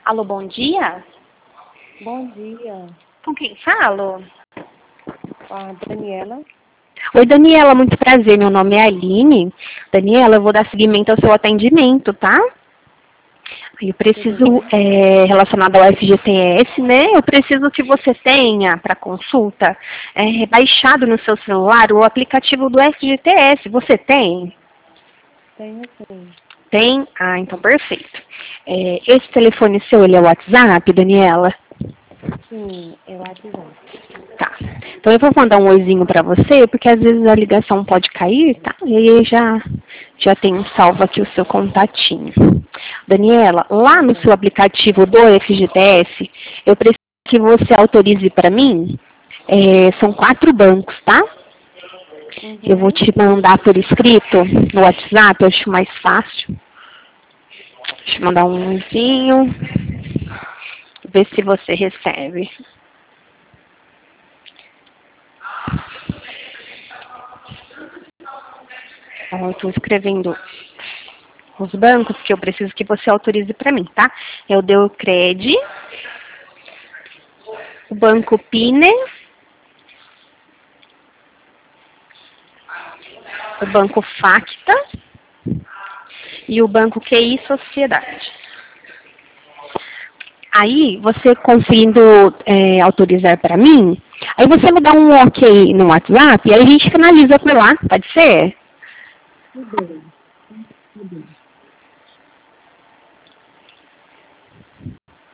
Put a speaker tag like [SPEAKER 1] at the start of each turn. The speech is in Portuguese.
[SPEAKER 1] Alô, bom dia?
[SPEAKER 2] Bom dia,
[SPEAKER 1] Com quem falo?
[SPEAKER 2] com a Daniela.
[SPEAKER 1] Oi, Daniela, muito prazer. Meu nome é Aline. Daniela, eu vou dar seguimento ao seu atendimento, tá? Eu preciso, relacionado ao FGTS, né? Eu preciso que você tenha, para consulta, baixado no seu celular o aplicativo do FGTS. Você tem?
[SPEAKER 2] Tenho sim.
[SPEAKER 1] Tem? Ah, então perfeito. Esse telefone seu, ele é o WhatsApp, Daniela?
[SPEAKER 2] Sim, é o WhatsApp.
[SPEAKER 1] Tá. Então eu vou mandar um oizinho para você, porque às vezes a ligação pode cair, tá? E aí já tenho salvo aqui o seu contatinho. Daniela, lá no seu aplicativo do FGTS, eu preciso que você autorize para mim, são 4 bancos, tá? Eu vou te mandar por escrito no WhatsApp, eu acho mais fácil. Deixa eu mandar um oizinho, ver se você recebe. Eu estou escrevendo os bancos que eu preciso que você autorize para mim, tá? É o Deucred, o Banco Pine, o Banco Facta e o Banco QI Sociedade. Aí, você conseguindo autorizar para mim, aí você me dá um ok no WhatsApp e aí a gente finaliza por lá, pode ser?
[SPEAKER 2] Tudo bem.